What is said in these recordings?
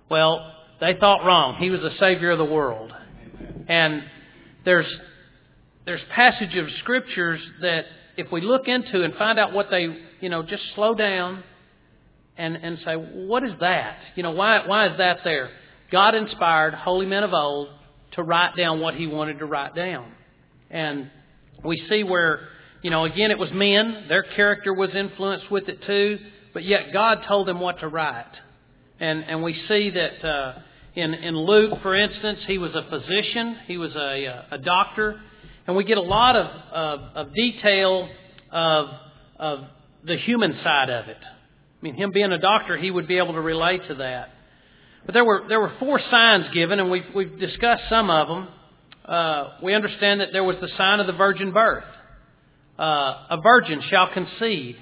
Well, they thought wrong. He was the Savior of the world. And there's passage of Scriptures that if we look into and find out what they, just slow down and say, what is that? Why is that there? God inspired holy men of old to write down what He wanted to write down. And we see where, again, it was men. Their character was influenced with it too. But yet God told them what to write. And we see that in Luke, for instance, he was a physician. He was a doctor. And we get a lot of detail of the human side of it. I mean, him being a doctor, he would be able to relate to that. But there were 4 signs given, and we've discussed some of them. We understand that there was the sign of the virgin birth. A virgin shall conceive.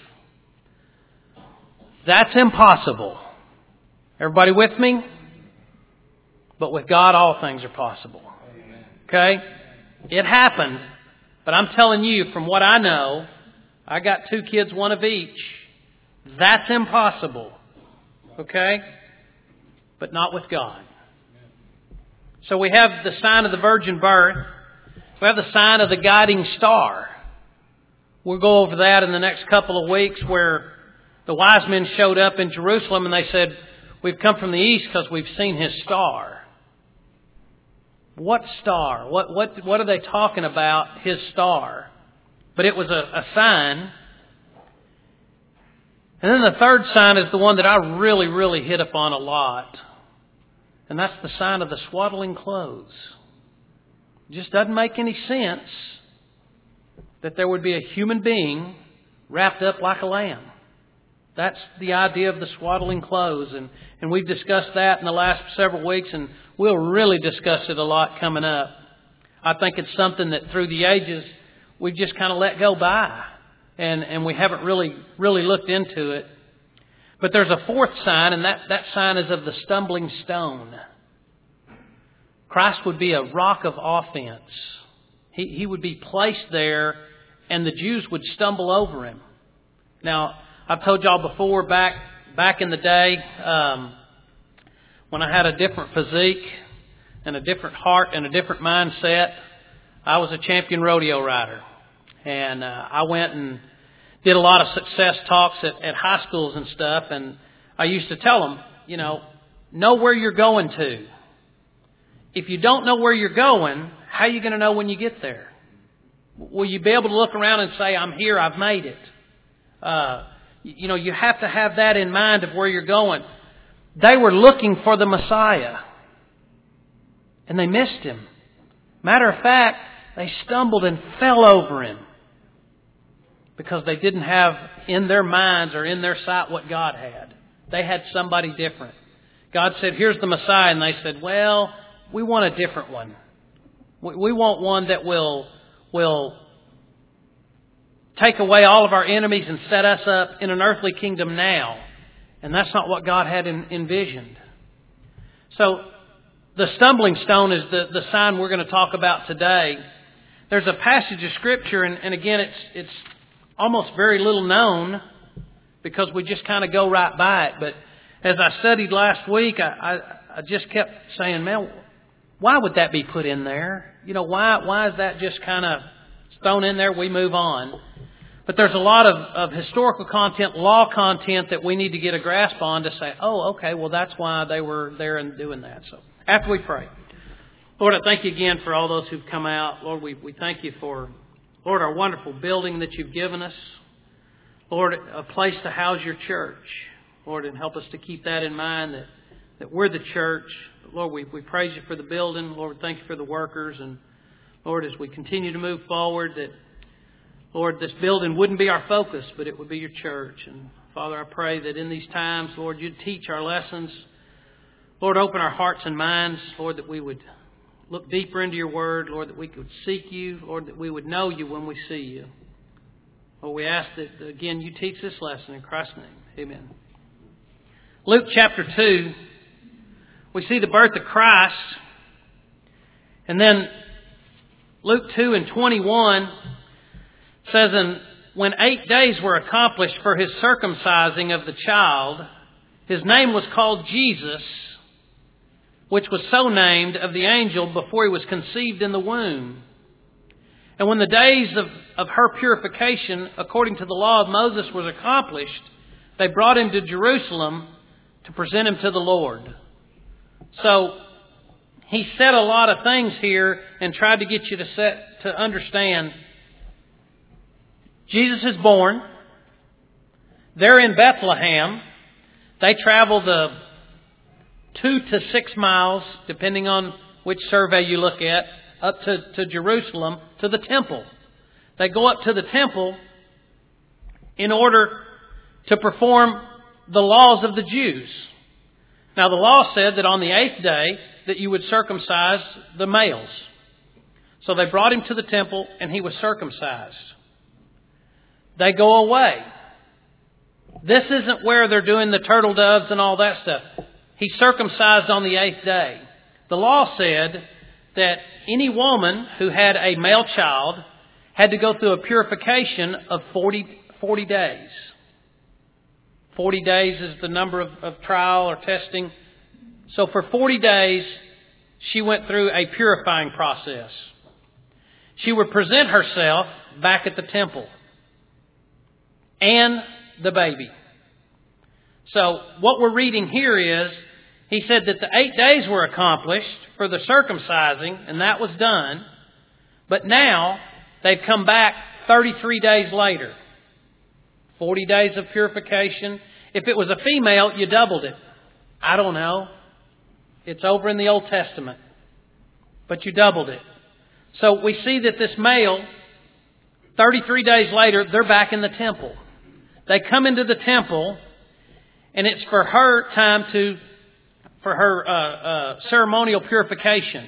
That's impossible. Everybody with me? But with God, all things are possible. Okay? It happened. But I'm telling you, from what I know, I got 2 kids, one of each. That's impossible. Okay? But not with God. So we have the sign of the virgin birth. We have the sign of the guiding star. We'll go over that in the next couple of weeks, where the wise men showed up in Jerusalem and they said, we've come from the east because we've seen His star. What star? What are they talking about? His star. But it was a sign. And then the third sign is the one that I really, really hit upon a lot. And that's the sign of the swaddling clothes. It just doesn't make any sense that there would be a human being wrapped up like a lamb. That's the idea of the swaddling clothes. And we've discussed that in the last several weeks, and we'll really discuss it a lot coming up. I think it's something that through the ages we've just kind of let go by. And we haven't really looked into it. But there's a fourth sign, and that sign is of the stumbling stone. Christ would be a rock of offense. He would be placed there, and the Jews would stumble over Him. Now, I've told y'all before, back in the day, when I had a different physique and a different heart and a different mindset, I was a champion rodeo rider. And I went and did a lot of success talks at high schools and stuff. And I used to tell them, know where you're going to. If you don't know where you're going, how are you going to know when you get there? Will you be able to look around and say, I'm here, I've made it? You have to have that in mind of where you're going. They were looking for the Messiah. And they missed Him. Matter of fact, they stumbled and fell over Him. Because they didn't have in their minds or in their sight what God had. They had somebody different. God said, here's the Messiah. And they said, well, we want a different one. We want one that will take away all of our enemies and set us up in an earthly kingdom now. And that's not what God had envisioned. So the stumbling stone is the sign we're going to talk about today. There's a passage of Scripture, and again, it's almost very little known because we just kind of go right by it. But as I studied last week, I just kept saying, man, why would that be put in there? Why is that just kind of thrown in there? We move on. But there's a lot of historical content, law content that we need to get a grasp on to say, oh, okay, well, that's why they were there and doing that. So after we pray, Lord, I thank You again for all those who've come out. Lord, we thank You for, Lord, our wonderful building that You've given us. Lord, a place to house Your church. Lord, and help us to keep that in mind, that we're the church. Lord, we praise You for the building. Lord, thank You for the workers. And Lord, as we continue to move forward, that, Lord, this building wouldn't be our focus, but it would be Your church. And Father, I pray that in these times, Lord, You'd teach our lessons. Lord, open our hearts and minds, Lord, that we would look deeper into Your Word, Lord, that we could seek You, Lord, that we would know You when we see You. Lord, we ask that, again, You teach this lesson in Christ's name. Amen. Luke chapter 2, we see the birth of Christ. And then Luke 2 and 21 says, and when 8 days were accomplished for His circumcising of the child, His name was called Jesus, which was so named of the angel before he was conceived in the womb. And when the days of her purification, according to the law of Moses, was accomplished, they brought him to Jerusalem to present him to the Lord. So he said a lot of things here and tried to get you to understand. Jesus is born. They're in Bethlehem. They travel the 2 to 6 miles, depending on which survey you look at, up to Jerusalem, to the temple. They go up to the temple in order to perform the laws of the Jews. Now the law said that on the 8th day that you would circumcise the males. So they brought him to the temple and he was circumcised. They go away. This isn't where they're doing the turtle doves and all that stuff. He's circumcised on the 8th day. The law said that any woman who had a male child had to go through a purification of 40 days. 40 days is the number of trial or testing. So for 40 days, she went through a purifying process. She would present herself back at the temple and the baby. So what we're reading here is, he said that the 8 days were accomplished for the circumcising, and that was done. But now they've come back 33 days later. 40 days of purification. If it was a female, you doubled it. I don't know. It's over in the Old Testament. But you doubled it. So we see that this male, 33 days later, they're back in the temple. They come into the temple, and it's for her time for her ceremonial purification.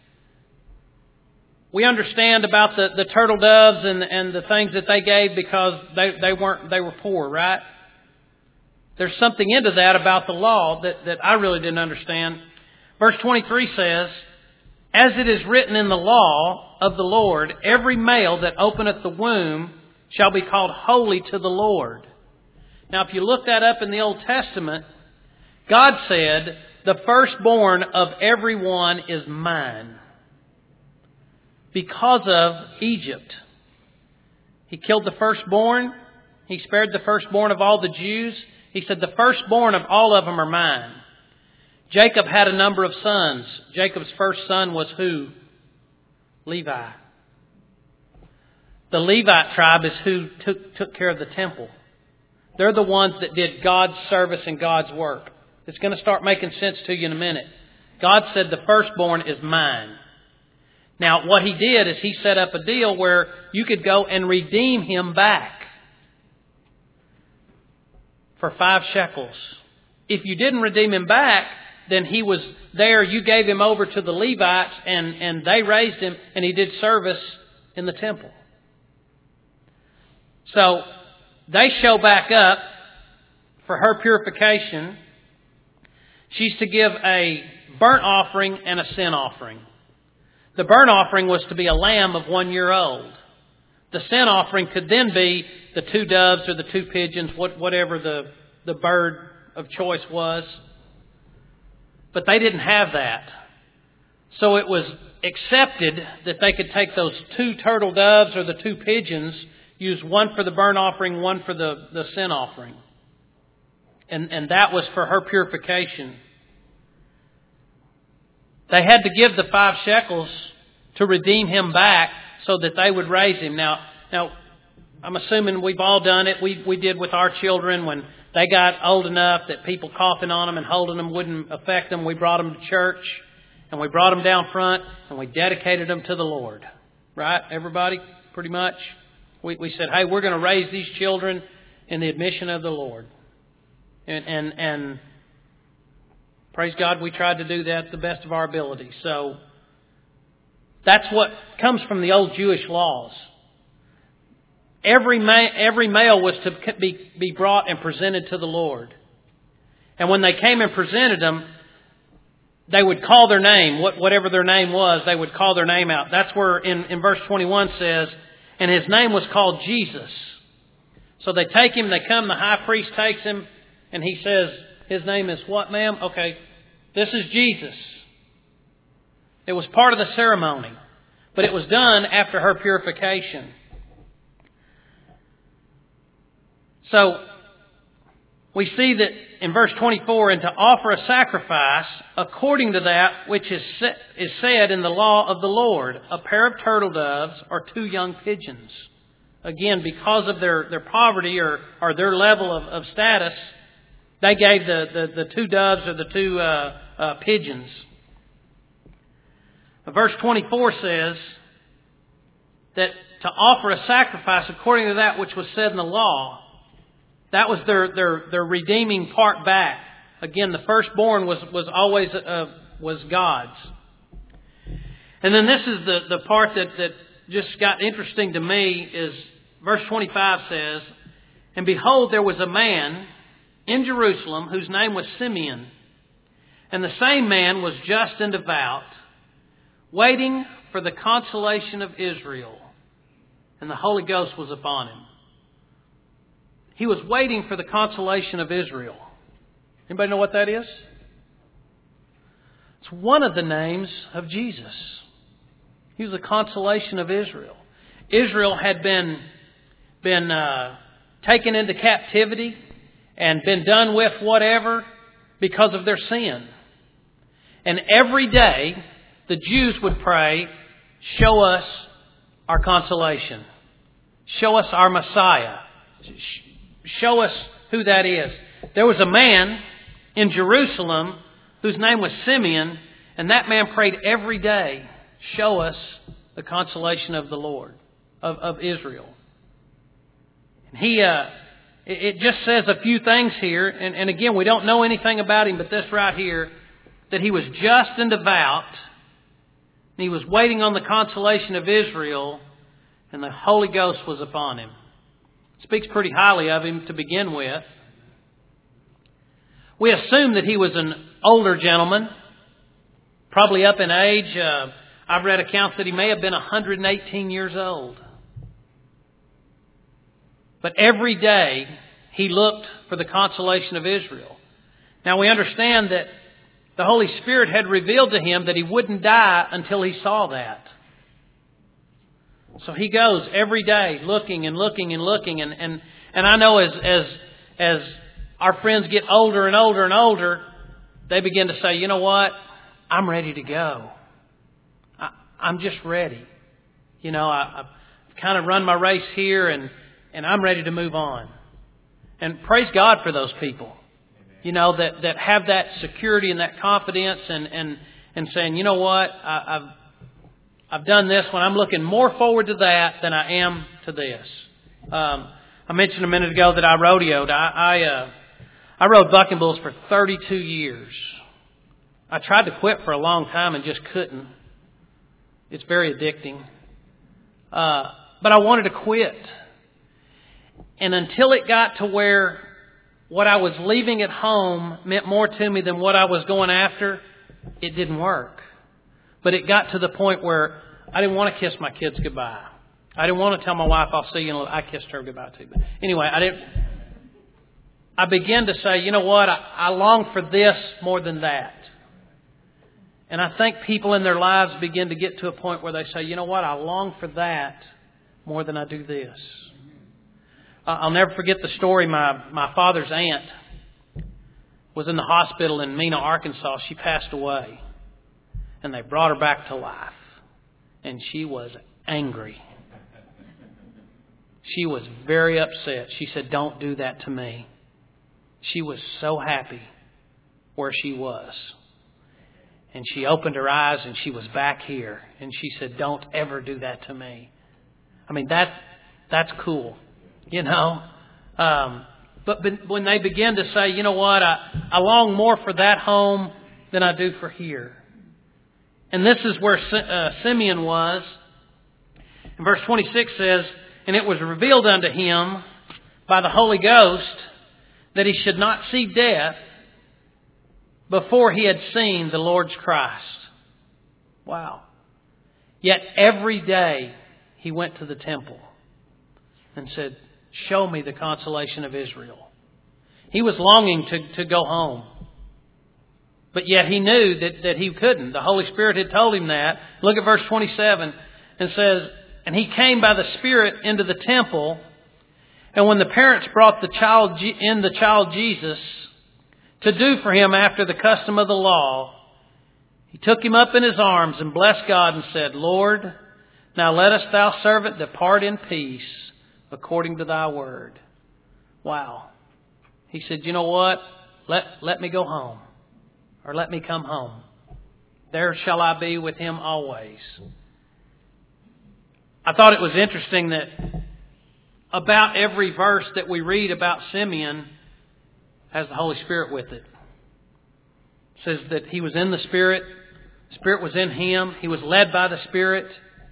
We understand about the turtle doves and the things that they gave because they were poor, right? There's something into that about the law that I really didn't understand. Verse 23 says, "As it is written in the law of the Lord, every male that openeth the womb shall be called holy to the Lord." Now, if you look that up in the Old Testament, God said, "The firstborn of everyone is mine." Because of Egypt. He killed the firstborn. He spared the firstborn of all the Jews. He said, "The firstborn of all of them are mine." Jacob had a number of sons. Jacob's first son was who? Levi. The Levite tribe is who took care of the temple. They're the ones that did God's service and God's work. It's going to start making sense to you in a minute. God said the firstborn is mine. Now, what He did is He set up a deal where you could go and redeem him back for 5 shekels. If you didn't redeem him back, then he was there. You gave him over to the Levites and they raised him and he did service in the temple. So they show back up for her purification. She's to give a burnt offering and a sin offering. The burnt offering was to be a lamb of 1 year old. The sin offering could then be the 2 doves or the 2 pigeons, whatever the bird of choice was. But they didn't have that. So it was accepted that they could take those 2 turtle doves or the 2 pigeons, use one for the burnt offering, one for the sin offering. And that was for her purification. They had to give the 5 shekels to redeem him back so that they would raise him. Now, I'm assuming we've all done it. We did with our children when they got old enough that people coughing on them and holding them wouldn't affect them. We brought them to church and we brought them down front and we dedicated them to the Lord. Right? Everybody? Pretty much. We said, hey, we're going to raise these children in the admission of the Lord. And praise God, we tried to do that to the best of our ability. So that's what comes from the old Jewish laws. Every male was to be brought and presented to the Lord. And when they came and presented them, they would call their name, whatever their name was, they would call their name out. That's where in verse 21 says, and his name was called Jesus. So they take him, they come, the high priest takes him, and he says, his name is what, ma'am? Okay, this is Jesus. It was part of the ceremony. But it was done after her purification. So, we see that in verse 24, and to offer a sacrifice according to that which is said in the law of the Lord, a pair of turtle doves or 2 young pigeons. Again, because of their poverty or their level of status, they gave the 2 doves or the 2 pigeons. Verse 24 says that to offer a sacrifice according to that which was said in the law, that was their redeeming part back. Again, the firstborn was always was God's. And then this is the part that just got interesting to me is verse 25 says, and behold, there was a man in Jerusalem whose name was Simeon. And the same man was just and devout, waiting for the consolation of Israel. And the Holy Ghost was upon him. He was waiting for the consolation of Israel. Anybody know what that is? It's one of the names of Jesus. He was the consolation of Israel. Israel had been taken into captivity and been done with whatever because of their sin. And every day the Jews would pray, show us our consolation. Show us our Messiah. Show us who that is. There was a man in Jerusalem whose name was Simeon, and that man prayed every day, show us the consolation of the Lord, of Israel. And it just says a few things here, and again, we don't know anything about him, but this right here, that he was just and devout, and he was waiting on the consolation of Israel, and the Holy Ghost was upon him. Speaks pretty highly of him to begin with. We assume that he was an older gentleman, probably up in age. I've read accounts that he may have been 118 years old. But every day he looked for the consolation of Israel. Now we understand that the Holy Spirit had revealed to him that he wouldn't die until he saw that. So he goes every day looking and looking and looking. And I know as our friends get older and older and older, they begin to say, you know what? I'm ready to go. I'm just ready. You know, I've kind of run my race here and I'm ready to move on. And praise God for those people. You know, that have that security and that confidence and saying, you know what? I've done this one. I'm looking more forward to that than I am to this. I mentioned a minute ago that I rodeoed. I rode bucking bulls for 32 years. I tried to quit for a long time and just couldn't. It's very addicting. But I wanted to quit. And until it got to where what I was leaving at home meant more to me than what I was going after, it didn't work. But it got to the point where I didn't want to kiss my kids goodbye. I didn't want to tell my wife, I'll see you in a little. I kissed her goodbye too. But anyway, I began to say, you know what? I long for this more than that. And I think people in their lives begin to get to a point where they say, you know what? I long for that more than I do this. I'll never forget the story. My father's aunt was in the hospital in Mena, Arkansas. She passed away. And they brought her back to life. And she was angry. She was very upset. She said, don't do that to me. She was so happy where she was. And she opened her eyes and she was back here. And she said, don't ever do that to me. I mean, that's cool, you know. But when they begin to say, you know what, I long more for that home than I do for here. And this is where Simeon was. And verse 26 says, and it was revealed unto him by the Holy Ghost that he should not see death before he had seen the Lord's Christ. Wow. Yet every day he went to the temple and said, show me the consolation of Israel. He was longing to go home. But yet he knew that he couldn't. The Holy Spirit had told him that. Look at verse 27 and says, "And he came by the Spirit into the temple. And when the parents brought the child Jesus to do for him after the custom of the law, he took him up in his arms and blessed God and said, Lord, now lettest thou servant depart in peace according to thy word." Wow. He said, you know what? Let me go home. Or let me come home. There shall I be with him always. I thought it was interesting that about every verse that we read about Simeon has the Holy Spirit with it. It says that he was in the Spirit. The Spirit was in him. He was led by the Spirit.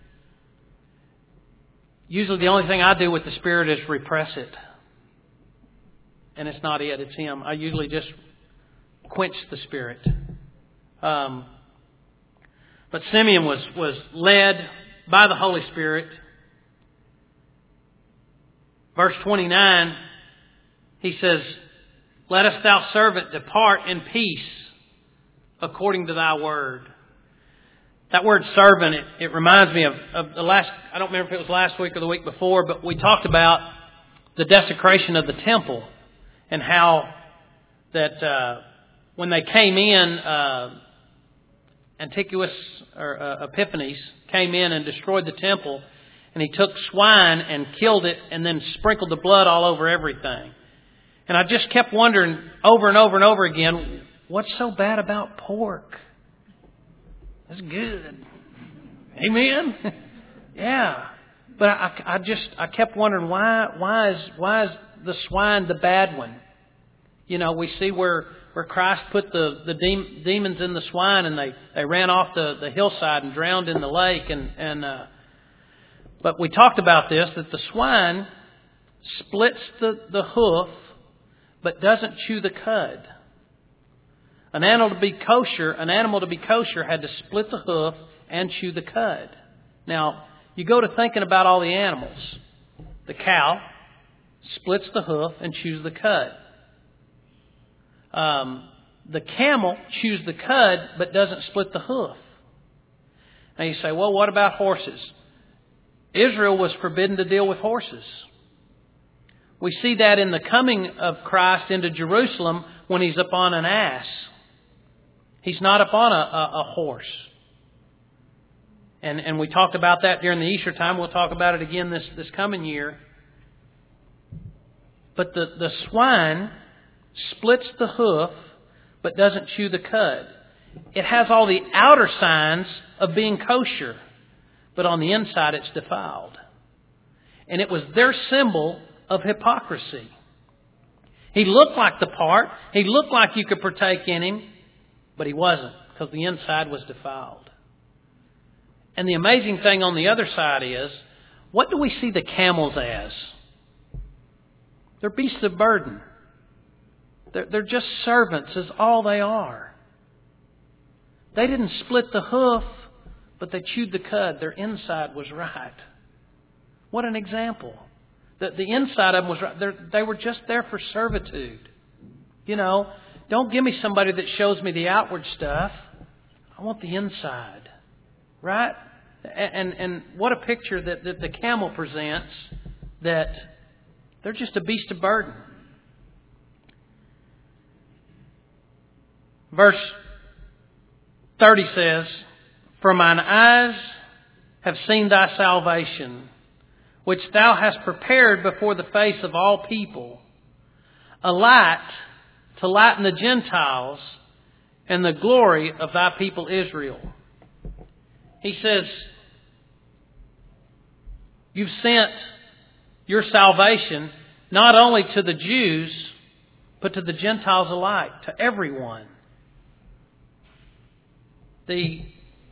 Usually the only thing I do with the Spirit is repress it. And it's not it, it's him. I usually just quench the Spirit. But Simeon was led by the Holy Spirit. Verse 29, he says, "Lettest thou servant depart in peace according to thy word." That word servant, it reminds me of the last, I don't remember if it was last week or the week before, but we talked about the desecration of the temple and how that when they came in, Epiphanes came in and destroyed the temple, and he took swine and killed it and then sprinkled the blood all over everything. And I just kept wondering over and over and over again, what's so bad about pork? That's good. Amen? Yeah. But I kept wondering why is the swine the bad one? You know, we see where Christ put the demons in the swine and they ran off the hillside and drowned in the lake. But we talked about this, that the swine splits the hoof but doesn't chew the cud. An animal to be kosher had to split the hoof and chew the cud. Now, you go to thinking about all the animals. The cow splits the hoof and chews the cud. The camel chews the cud but doesn't split the hoof. Now you say, well, what about horses? Israel was forbidden to deal with horses. We see that in the coming of Christ into Jerusalem when he's upon an ass. He's not upon a horse. And we talked about that during the Easter time. We'll talk about it again this coming year. But the swine splits the hoof but doesn't chew the cud. It has all the outer signs of being kosher, but on the inside it's defiled. And it was their symbol of hypocrisy. He looked like the part. He looked like you could partake in him, but he wasn't, because the inside was defiled. And the amazing thing on the other side is, what do we see the camels as? They're beasts of burden. They're just servants is all they are. They didn't split the hoof, but they chewed the cud. Their inside was right. What an example. The inside of them was right. They were just there for servitude. You know, don't give me somebody that shows me the outward stuff. I want the inside. Right? And what a picture that the camel presents, that they're just a beast of burden. Verse 30 says, "For mine eyes have seen thy salvation, which thou hast prepared before the face of all people, a light to lighten the Gentiles and the glory of thy people Israel." He says, you've sent your salvation not only to the Jews, but to the Gentiles alike, to everyone. The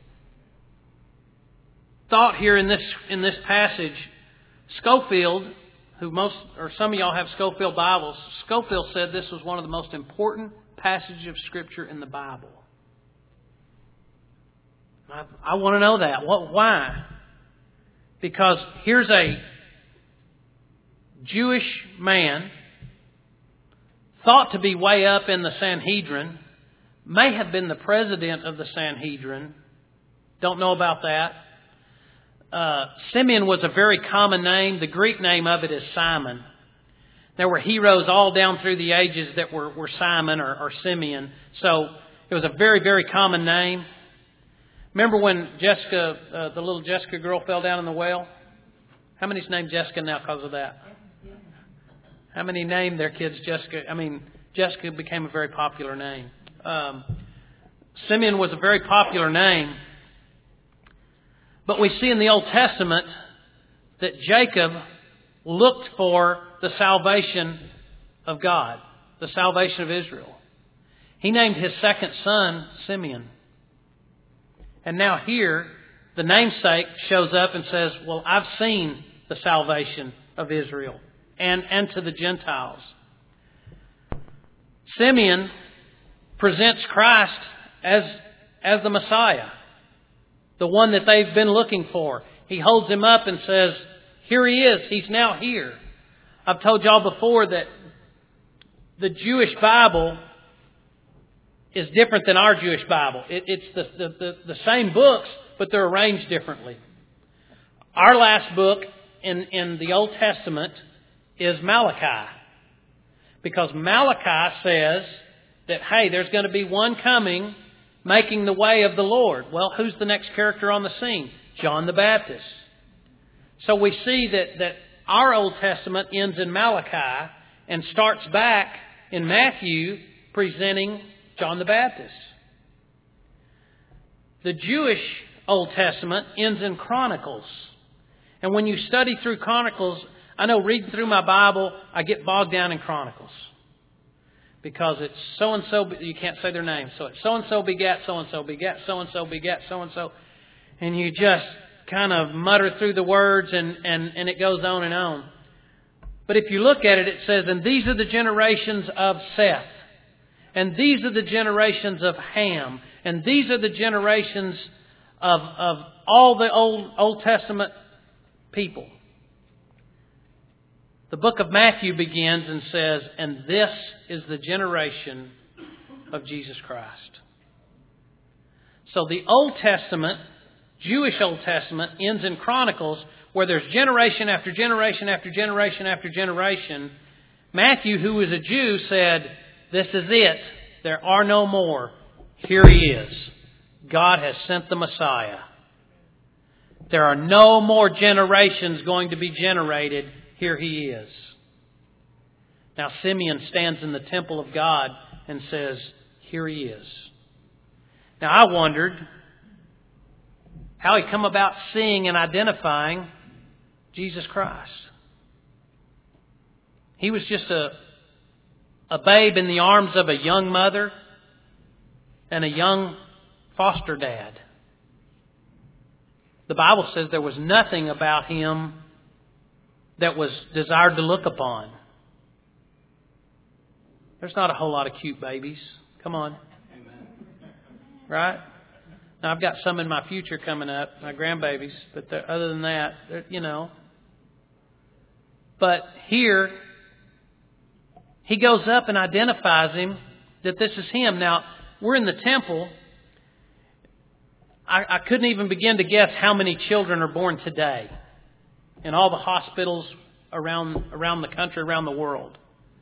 thought here in this passage, Scofield, some of y'all have Scofield Bibles. Scofield said this was one of the most important passages of Scripture in the Bible. I want to know that. Why? Because here's a Jewish man, thought to be way up in the Sanhedrin, may have been the president of the Sanhedrin. Don't know about that. Simeon was a very common name. The Greek name of it is Simon. There were heroes all down through the ages that were Simon or Simeon. So it was a very, very common name. Remember when Jessica, the little Jessica girl, fell down in the well? How many's named Jessica now because of that? How many named their kids Jessica? Jessica became a very popular name. Simeon was a very popular name. But we see in the Old Testament that Jacob looked for the salvation of God, the salvation of Israel. He named his second son Simeon. And now here, the namesake shows up and says, well, I've seen the salvation of Israel and to the Gentiles. Simeon presents Christ as the Messiah, the one that they've been looking for. He holds him up and says, here he is. He's now here. I've told y'all before that the Jewish Bible is different than our Jewish Bible. It's the same books, but they're arranged differently. Our last book in the Old Testament is Malachi. Because Malachi says that, hey, there's going to be one coming making the way of the Lord. Well, who's the next character on the scene? John the Baptist. So we see that our Old Testament ends in Malachi and starts back in Matthew presenting John the Baptist. The Jewish Old Testament ends in Chronicles. And when you study through Chronicles, I know reading through my Bible, I get bogged down in Chronicles. Because it's so-and-so, you can't say their name. So it's so-and-so begat so-and-so, begat so-and-so, begat so-and-so. And you just kind of mutter through the words and it goes on and on. But if you look at it, it says, and these are the generations of Seth. And these are the generations of Ham. And these are the generations of all the Old Testament people. The book of Matthew begins and says, and this is the generation of Jesus Christ. So the Old Testament, Jewish Old Testament, ends in Chronicles where there's generation after generation after generation after generation. Matthew, who was a Jew, said, this is it. There are no more. Here he is. God has sent the Messiah. There are no more generations going to be generated. Here he is. Now Simeon stands in the temple of God and says, here he is. Now I wondered how he come about seeing and identifying Jesus Christ. He was just a babe in the arms of a young mother and a young foster dad. The Bible says there was nothing about him that was desired to look upon. There's not a whole lot of cute babies. Come on. Right? Now, I've got some in my future coming up, my grandbabies, but other than that, But here, he goes up and identifies him that this is him. Now, we're in the temple. I couldn't even begin to guess how many children are born today in all the hospitals around the country, around the world.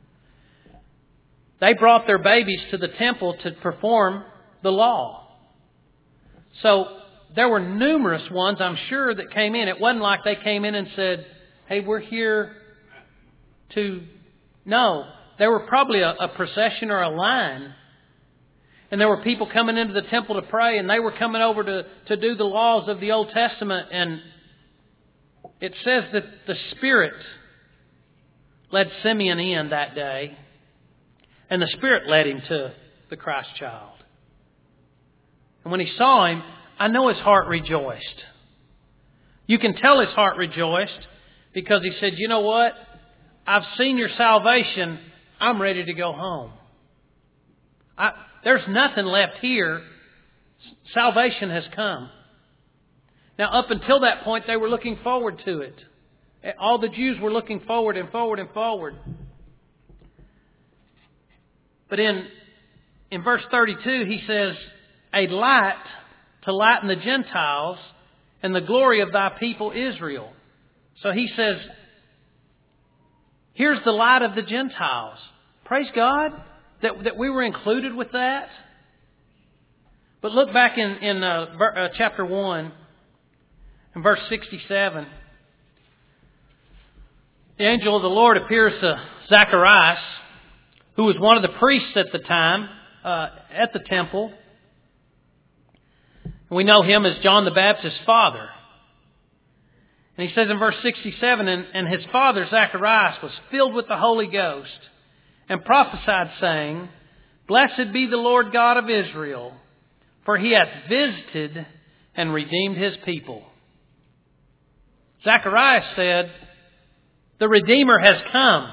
They brought their babies to the temple to perform the law. So there were numerous ones, I'm sure, that came in. It wasn't like they came in and said, hey, we're here to... No, there were probably a procession or a line. And there were people coming into the temple to pray, and they were coming over to do the laws of the Old Testament. And it says that the Spirit led Simeon in that day, and the Spirit led him to the Christ child. And when he saw him, I know his heart rejoiced. You can tell his heart rejoiced because he said, you know what? I've seen your salvation. I'm ready to go home. There's nothing left here. Salvation has come. Now, up until that point, they were looking forward to it. All the Jews were looking forward and forward and forward. But in in verse 32, he says, a light to lighten the Gentiles and the glory of thy people Israel. So he says, here's the light of the Gentiles. Praise God that we were included with that. But look back in chapter 1 and verse 67. The angel of the Lord appears to Zacharias, who was one of the priests at the time at the temple. We know him as John the Baptist's father. And he says in verse 67, and his father Zacharias was filled with the Holy Ghost and prophesied, saying, Blessed be the Lord God of Israel, for he hath visited and redeemed his people. Zacharias said, the Redeemer has come.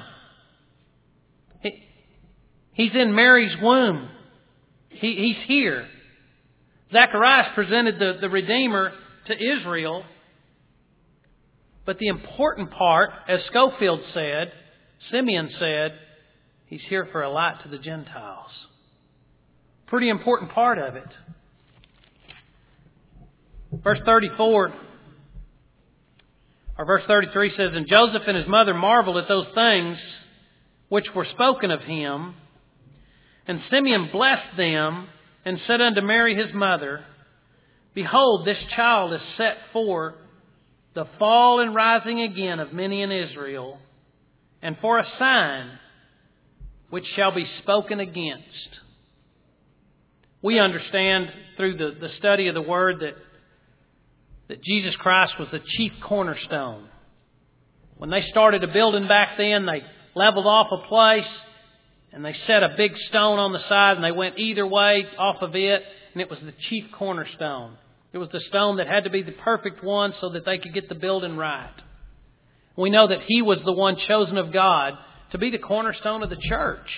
He's in Mary's womb. He's here. Zacharias presented the Redeemer to Israel. But the important part, as Schofield said, Simeon said, he's here for a light to the Gentiles. Pretty important part of it. Verse 34, or verse 33 says, And Joseph and his mother marveled at those things which were spoken of him. And Simeon blessed them and said unto Mary his mother, Behold, this child is set for the fall and rising again of many in Israel, and for a sign which shall be spoken against. We understand through the study of the Word that Jesus Christ was the chief cornerstone. When they started a building back then, they leveled off a place and they set a big stone on the side and they went either way off of it, and it was the chief cornerstone. It was the stone that had to be the perfect one so that they could get the building right. We know that He was the one chosen of God to be the cornerstone of the church.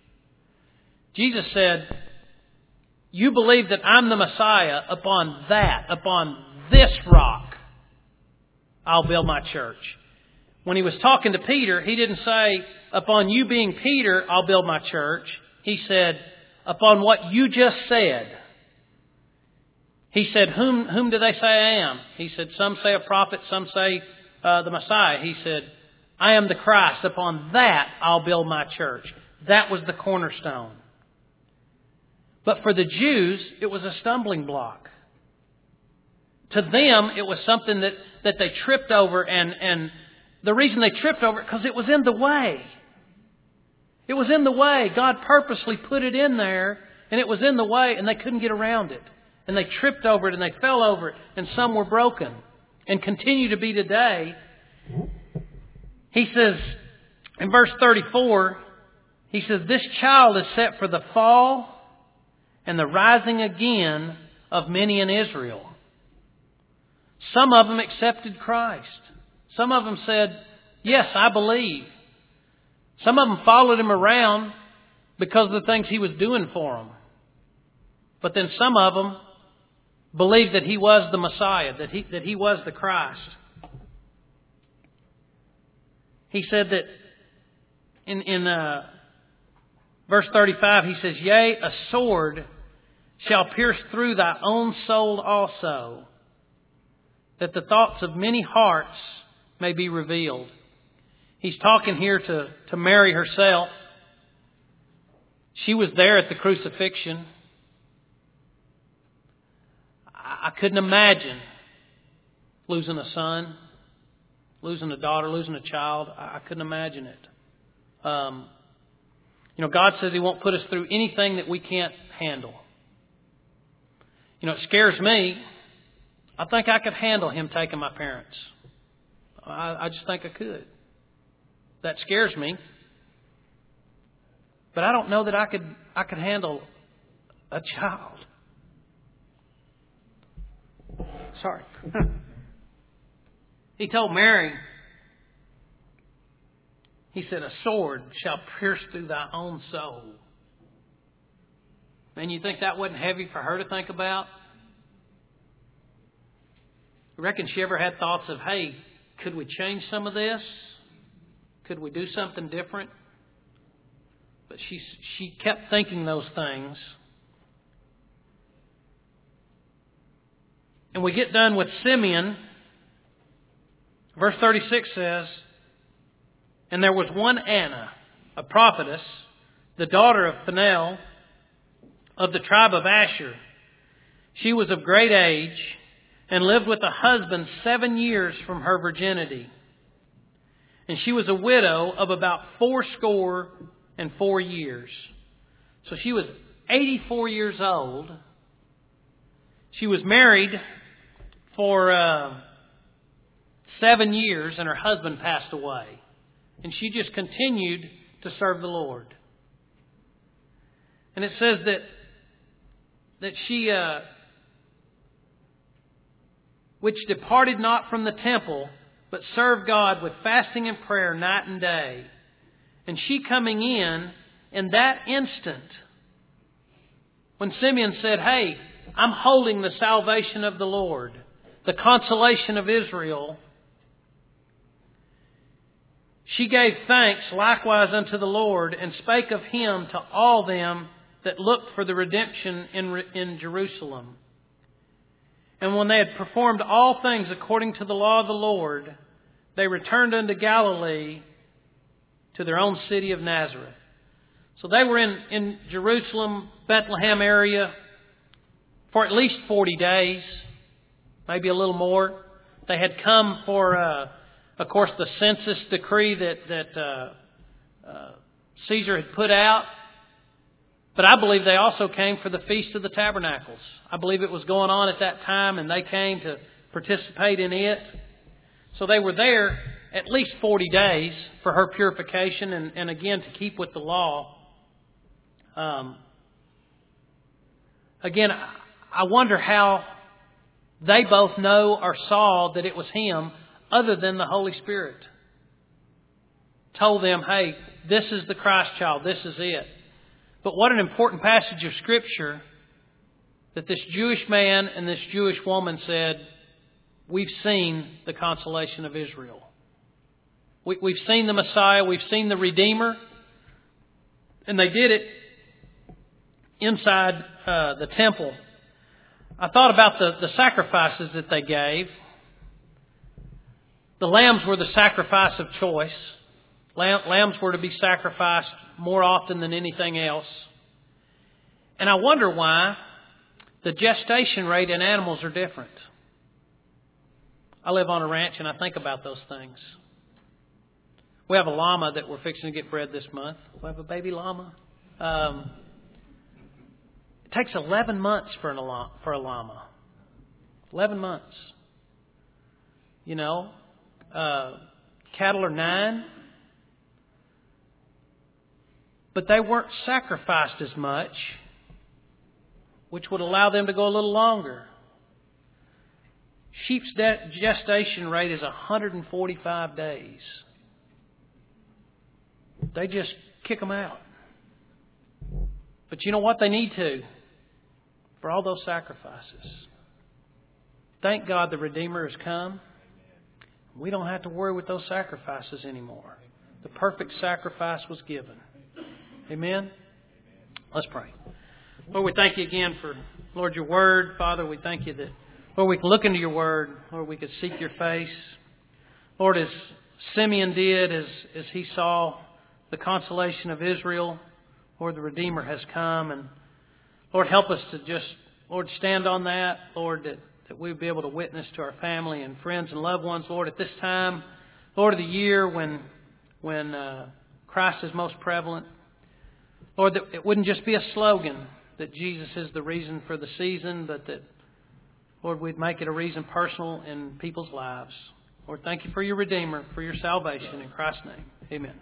Jesus said, You believe that I'm the Messiah, upon this rock, I'll build my church. When He was talking to Peter, He didn't say, Upon you being Peter, I'll build my church. He said, Upon what you just said. He said, Whom do they say I am? He said, Some say a prophet, some say the Messiah. He said, I am the Christ. Upon that I'll build my church. That was the cornerstone. But for the Jews, it was a stumbling block. To them, it was something that they tripped over, and the reason they tripped over it, because it was in the way. It was in the way. God purposely put it in there, and it was in the way, and they couldn't get around it. And they tripped over it, and they fell over it, and some were broken, and continue to be today. He says, in verse 34, he says, This child is set for the fall and the rising again of many in Israel. Some of them accepted Christ. Some of them said, Yes, I believe. Some of them followed Him around because of the things He was doing for them. But then some of them believed that He was the Messiah, that He was the Christ. He said that in verse 35, he says, Yea, a sword shall pierce through thy own soul also, that the thoughts of many hearts may be revealed. He's talking here to Mary herself. She was there at the crucifixion. I couldn't imagine losing a son, losing a daughter, losing a child. I couldn't imagine it. God says He won't put us through anything that we can't handle. It scares me. I think I could handle Him taking my parents. I just think I could. That scares me. But I don't know that I could handle a child. Sorry. He told Mary, He said, A sword shall pierce through thy own soul. Man, you think that wasn't heavy for her to think about? You reckon she ever had thoughts of, hey, could we change some of this? Could we do something different? But she kept thinking those things. And we get done with Simeon. Verse 36 says, "And there was one Anna, a prophetess, the daughter of Phanuel, of the tribe of Asher. She was of great age, and lived with a husband 7 years from her virginity. And she was a widow of about 84 years." So she was 84 years old. She was married for 7 years, and her husband passed away. And she just continued to serve the Lord. And it says that she, which departed not from the temple, but served God with fasting and prayer night and day. And she coming in that instant, when Simeon said, "Hey, I'm holding the salvation of the Lord, the consolation of Israel," she gave thanks likewise unto the Lord, and spake of Him to all them that looked for the redemption in Jerusalem. And when they had performed all things according to the law of the Lord, they returned unto Galilee, to their own city of Nazareth. So they were in Jerusalem, Bethlehem area for at least 40 days, maybe a little more. They had come for, of course, the census decree that Caesar had put out. But I believe they also came for the Feast of the Tabernacles. I believe it was going on at that time, and they came to participate in it. So they were there at least 40 days for her purification and again to keep with the law. Again, I wonder how they both know or saw that it was Him, other than the Holy Spirit told them, "Hey, this is the Christ child, this is it." But what an important passage of Scripture that this Jewish man and this Jewish woman said, "We've seen the consolation of Israel. We've seen the Messiah, we've seen the Redeemer." And they did it inside the temple. I thought about the sacrifices that they gave. The lambs were the sacrifice of choice. Lambs were to be sacrificed more often than anything else. And I wonder why the gestation rate in animals are different. I live on a ranch and I think about those things. We have a llama that we're fixing to get bred this month. We have a baby llama. It takes 11 months for a llama. 11 months. You know, cattle are 9. But they weren't sacrificed as much, which would allow them to go a little longer. Sheep's gestation rate is 145 days. They just kick them out. But you know what? They need to, for all those sacrifices. Thank God the Redeemer has come. We don't have to worry with those sacrifices anymore. The perfect sacrifice was given. Amen? Let's pray. Lord, we thank You again for, Lord, Your Word. Father, we thank You that, Lord, we can look into Your Word. Lord, we can seek Your face. Lord, as Simeon did, as he saw the consolation of Israel, Lord, the Redeemer has come. And Lord, help us to just, Lord, stand on that. Lord, that we would be able to witness to our family and friends and loved ones. Lord, at this time, Lord, of the year when Christ is most prevalent. Lord, that it wouldn't just be a slogan that Jesus is the reason for the season, but that, Lord, we'd make it a reason personal in people's lives. Lord, thank You for Your Redeemer, for Your salvation. In Christ's name, amen.